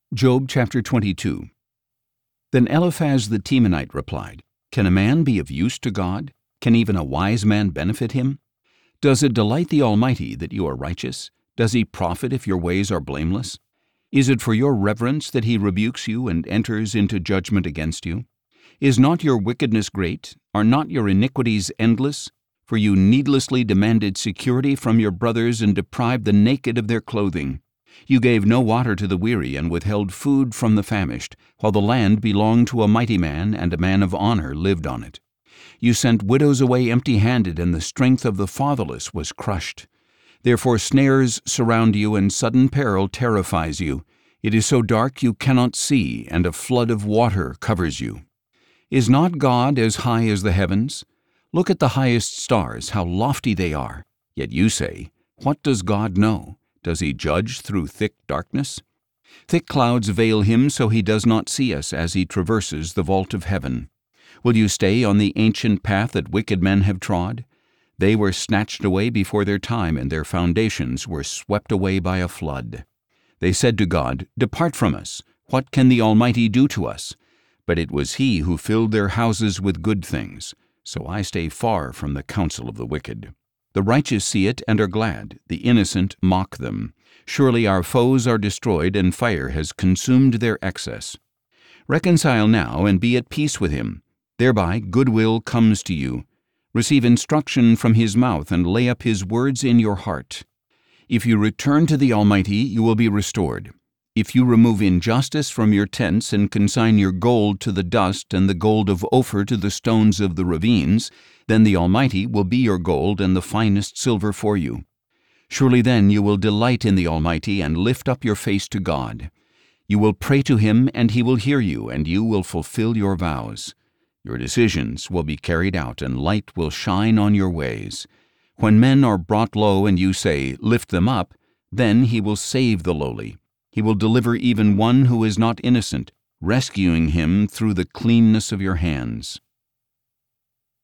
Job chapter 22. Then Eliphaz the Temanite replied, Can a man be of use to God? Can even a wise man benefit him? Does it delight the Almighty that you are righteous? Does he profit if your ways are blameless? Is it for your reverence that he rebukes you and enters into judgment against you? Is not your wickedness great? Are not your iniquities endless? For you needlessly demanded security from your brothers and deprived the naked of their clothing. You gave no water to the weary and withheld food from the famished, while the land belonged to a mighty man, and a man of honor lived on it. You sent widows away empty-handed, and the strength of the fatherless was crushed. Therefore snares surround you, and sudden peril terrifies you. It is so dark you cannot see, and a flood of water covers you. Is not God as high as the heavens? Look at the highest stars, how lofty they are. Yet you say, What does God know? Does he judge through thick darkness? Thick clouds veil him so he does not see us as he traverses the vault of heaven. Will you stay on the ancient path that wicked men have trod? They were snatched away before their time, and their foundations were swept away by a flood. They said to God, Depart from us. What can the Almighty do to us? But it was he who filled their houses with good things. So I stay far from the counsel of the wicked. The righteous see it and are glad, the innocent mock them. Surely our foes are destroyed, and fire has consumed their excess. Reconcile now and be at peace with him. Thereby goodwill comes to you. Receive instruction from his mouth, and lay up his words in your heart. If you return to the Almighty, you will be restored. If you remove injustice from your tents and consign your gold to the dust and the gold of Ophir to the stones of the ravines, then the Almighty will be your gold and the finest silver for you. Surely then you will delight in the Almighty and lift up your face to God. You will pray to him, and he will hear you, and you will fulfill your vows. Your decisions will be carried out, and light will shine on your ways. When men are brought low and you say, Lift them up, then he will save the lowly. He will deliver even one who is not innocent, rescuing him through the cleanness of your hands.